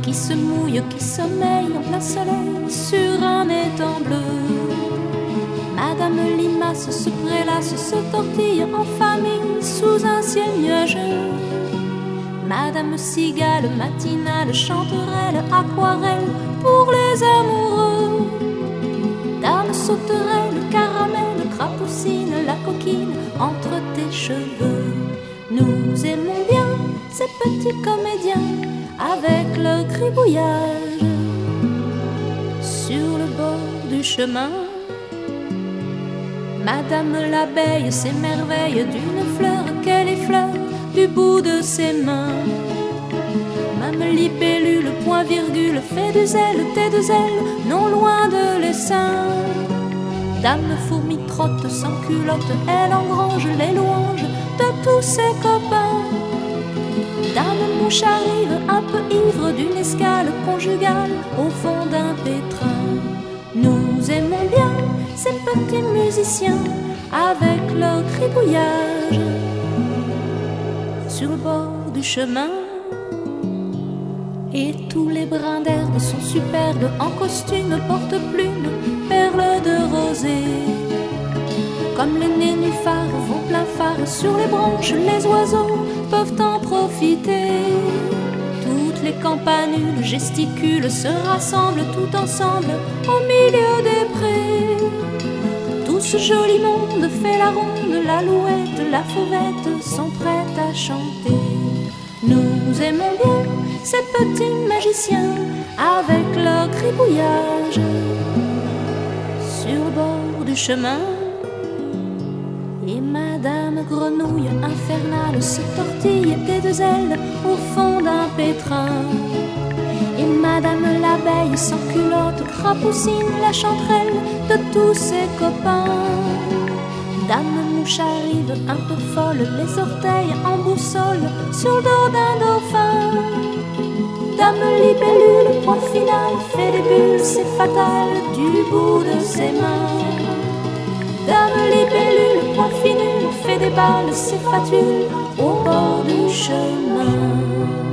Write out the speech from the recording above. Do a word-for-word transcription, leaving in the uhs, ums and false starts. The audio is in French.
qui se mouille, qui sommeille en plein soleil sur un étang bleu. Madame Limace se prélasse, se tortille en famille sous un ciel nuageux. Madame Cigale matinale, chanterelle, aquarelle pour les amoureux. Dame sauterelle, caramel, crapoucine, la coquine entre tes cheveux. Nous aimons bien ces petits comédiens avec leur gribouillage sur le bord du chemin. Madame l'abeille s'émerveille d'une fleur qu'elle effleure du bout de ses mains. Même libellule, point virgule, fait du zèle, tes deux ailes, non loin de l'essaim. Dame fourmi trotte sans culotte, elle engrange les louanges de tous ses copains. Dame mouche arrive un peu ivre d'une escale conjugale au fond d'un pétrin. Nous aimons bien ces petits musiciens avec leur gribouillage sur le bord du chemin. Et tous les brins d'herbe sont superbes en costume, porte-plume, perles de rosée. Comme les nénuphars vont plein phare sur les branches, les oiseaux peuvent en profiter. Toutes les campanules gesticulent, se rassemblent tout ensemble au milieu des prés. Tout ce joli monde fait la ronde, l'alouette, la fauvette sont prêtes à chanter. Nous aimons bien ces petits magiciens avec leur gribouillage sur le bord du chemin. Et Madame Grenouille infernale se tortille des deux ailes au fond d'un pétrin. Et Madame l'abeille sans culotte crapoucine la chanterelle de tous ses copains. Dame mouche arrive un peu folle, les orteils en boussole sur le dos d'un dauphin. Dame libellule, point final, fait des bulles, c'est fatal du bout de ses mains. Dame libellule, point final, fait des balles, c'est fatule au bord du chemin.